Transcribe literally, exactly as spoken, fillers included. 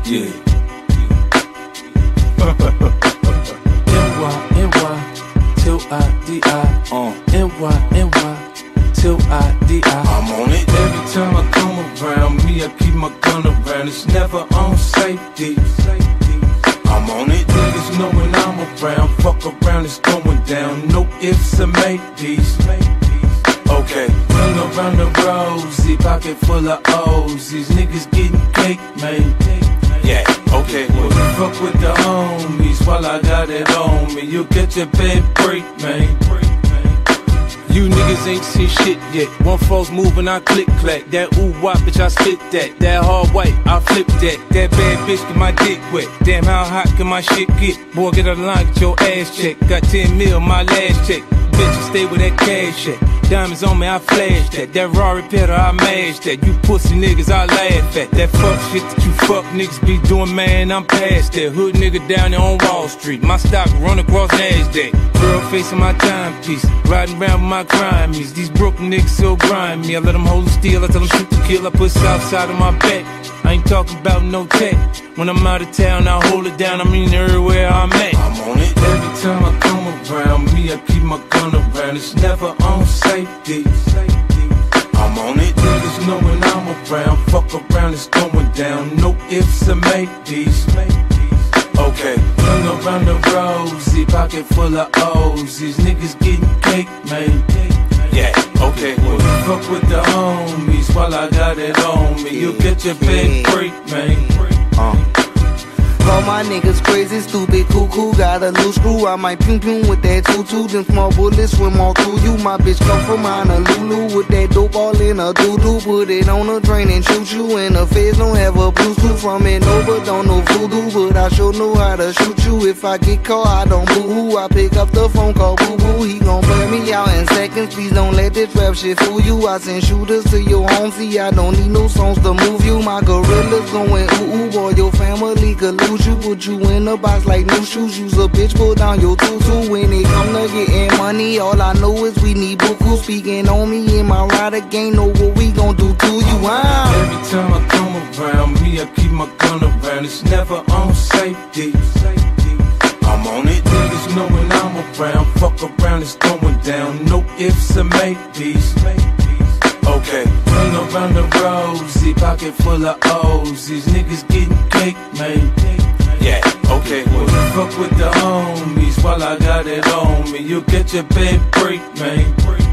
Yeah. N Y, N Y, till I D I. Uh. N Y, N Y, till I D I. I'm on it. Every time I come around, me, I keep my gun around. It's never on safety. I'm on it. Niggas know when I'm around, fuck around, it's going down. No ifs or maybes. Okay. Hung around the rosy, pocket full of O's. These niggas getting cake, man. Yeah, okay. Well, you fuck with the homies while I got it on me. You'll get your bed break, man. You niggas ain't seen shit yet. One false move and I click clack. That ooh wop, bitch, I spit that. That hard white, I flip that. That bad bitch get my dick wet. Damn, how hot can my shit get? Boy, get out of line, get your ass checked. Got ten mil, my last check. Bitch, you stay with that cash check. Diamonds on me, I flash that. That Rari Petter, I mash that. You pussy niggas, I laugh at. That fuck shit that you fuck niggas be doing, man, I'm past that. Hood nigga down there on Wall Street. My stock run across NASDAQ. Girl facing my timepiece. Riding around with my crimies. These broken niggas so grimy. I let them hold the steel, I tell them shoot to kill. I put south side on my back. I ain't talking about no tech. When I'm out of town, I hold it down. I mean everywhere I'm at. I'm on it. Every time I come around, me, I keep my gun around. It's never on safety. I'm on it. Niggas know when I'm around, fuck around, it's going down. No ifs or maybes. Okay. Hung around the rosy, pocket full of O's. These niggas getting cake, man. Yeah, okay. Well, you fuck with the homies while I got it on me. You'll get your bed break, man. Uh. All my niggas crazy, stupid, cuckoo, got a loose screw. I might ping ping with that tutu, them small bullets swim all through you. My bitch come from Honolulu with that dope all in a doo-doo. Put it on a train and shoot you, and the feds don't have a blue screw from it over, don't know voodoo, but I sure know how to shoot you. If I get caught, I don't boo-hoo. I pick up the phone, call boo-boo. He gon' burn me out in seconds. Please don't let this rap shit fool you. I send shooters to your home, see I don't need no songs to move you. My gorillas going ooh-ooh, boy, your family could lose you. Put you in a box like new shoes. Use a bitch, pull down your tutu. When it come to getting money, all I know is we need buku. Speaking on me and my rider gang, know what we gon' do to you, huh? Every time I come around, me, I keep my gun around. It's never on safety. I'm on it. Niggas know when I'm around, fuck around, it's going down. No ifs or maybes. Okay. Hung around the rosy, pocket full of O's. These niggas getting cake, man. Yeah, okay. Well, you fuck with the homies while I got it on me. You'll get your bed break, man.